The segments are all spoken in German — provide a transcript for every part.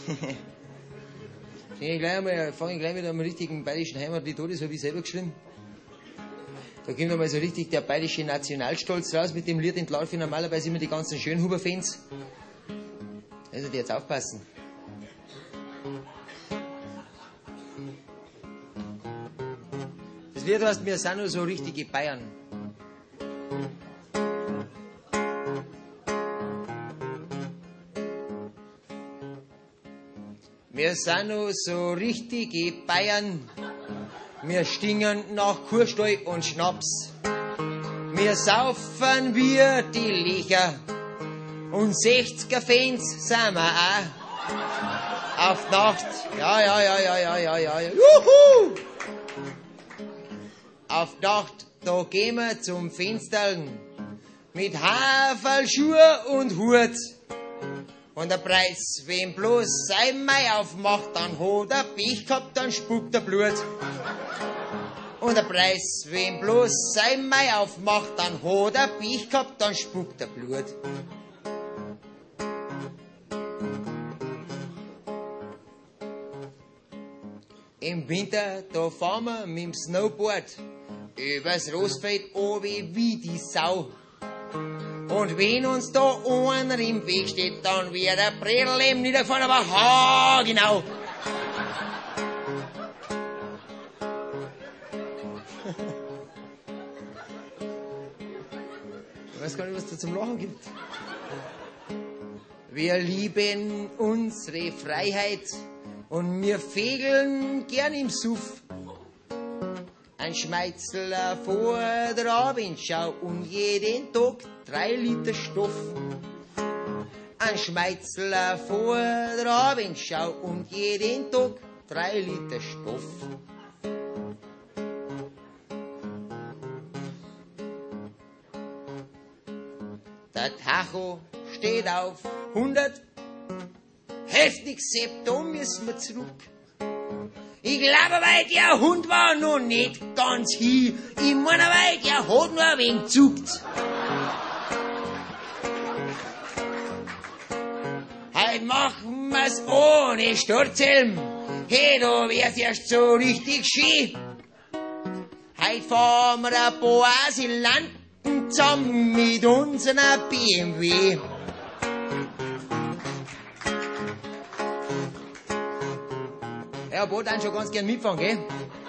Fange ich gleich mit einem richtigen bayerischen Heimatlied an, das habe ich selber geschrieben. Da kommt einmal so richtig der bayerische Nationalstolz raus. Mit dem Lied entlarve ich normalerweise immer die ganzen Schönhuber-Fans. Also die jetzt aufpassen. Das Lied heißt, wir sind nur so richtige Bayern. Wir sind nur so richtige Bayern. Wir stingen nach Kurstall und Schnaps. Wir saufen wir die Licher. Und 60er-Fans sind wir auch. Auf Nacht. Ja. Juhu! Auf Nacht, da gehen wir zum Fenstern. Mit Haferlschuhe und Hut. Und der Preis, wenn bloß sein Mai aufmacht, dann hat er Pech gehabt, dann spuckt er Blut. Und der Preis, wenn bloß sein Mai aufmacht, dann hat er Pech gehabt, dann spuckt er Blut. Im Winter, da fahren wir mit dem Snowboard übers Rosfeld runter wie die Sau. Und wenn uns da einer im Weg steht, dann wird der Bredel eben niedergefahren, aber genau. Ich weiß gar nicht, was da zum Lachen gibt. Wir lieben unsere Freiheit und wir fegeln gern im Suff. Ein Schmeizler vor der Abendschau und jeden Tag 3 Liter Stoff. Ein Schmeizler vor der Abendschau und jeden Tag 3 Liter Stoff. Der Tacho steht auf 100. Heftig, Sepp, da müssen wir zurück. Ich glaube, weil der Hund war noch nicht ganz hin. Ich meine, weil der hat nur ein wenig zuckt. Heute machen wir's ohne Sturzhelm. Hey, da wär's erst so richtig schön. Heute fahren wir ein paar Asylanten zusammen mit unserem BMW. Ja, wollte einen schon ganz gern mitfahren, gell?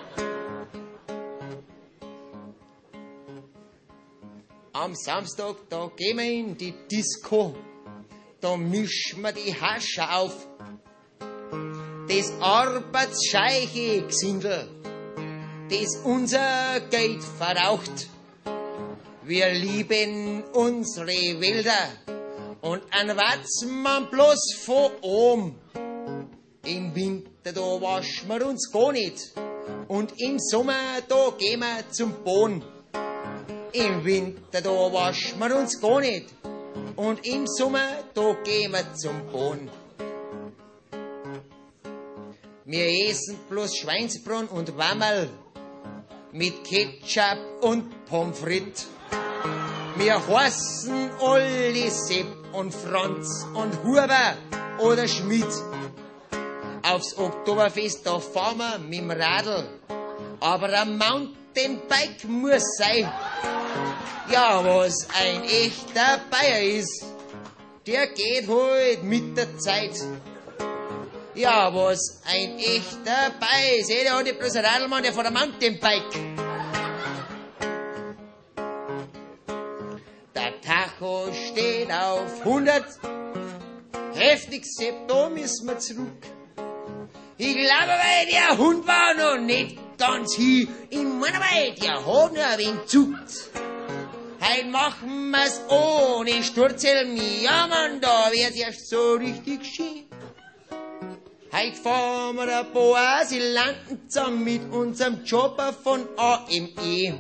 Am Samstag, da gehen wir in die Disco. Da mischen wir die Hascher auf. Das arbeitsscheiche Gesindel, das unser Geld verraucht. Wir lieben unsere Wälder und ein Watzmann bloß von oben. Im Winter, da waschen wir uns gar nicht. Und im Sommer, da gehen wir zum Boden. Im Winter, da waschen wir uns gar nicht. Und im Sommer, da gehen wir zum Boden. Wir essen bloß Schweinsbraten und Wammerl mit Ketchup und Pommes frites. Wir heißen alle Sepp und Franz und Huber oder Schmidt. Aufs Oktoberfest, da fahren wir mit dem Radl. Aber ein Mountainbike muss sein. Ja, was ein echter Bayer ist, der geht halt mit der Zeit. Ja, was ein echter Bayer ist, der hat nicht bloß ein Radlmann, der fährt ein Mountainbike. Der Tacho steht auf 100. Heftig, Sepp, da müssen wir zurück. Ich glaube, weil der Hund war noch nicht ganz hin. Ich meine, weil der hat nur ein wenig zuckt. Heute machen wir's ohne Sturzhelm. Ja, Mann, da wird's erst so richtig schön. Heute fahren wir ein paar Asylanten zusammen mit unserem Jobber von AME.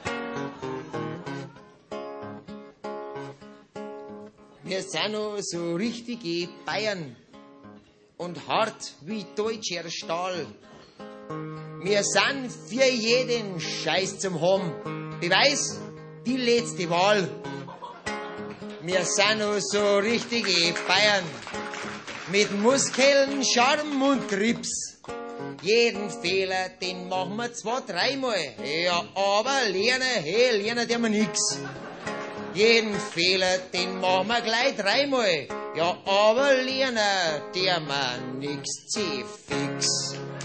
Wir sind noch so richtige Bayern. Und hart wie deutscher Stahl. Wir sind für jeden Scheiß zum haben. Beweis, die letzte Wahl. Wir sind nur so richtige Bayern. mit Muskeln, Charme und Grips. Jeden Fehler, den machen wir 2, 3-mal. Ja, aber lernen der mir nix. Jeden Fehler, den machen wir gleich 3-mal. Ja, aber lernen der mir nix. C-Fix.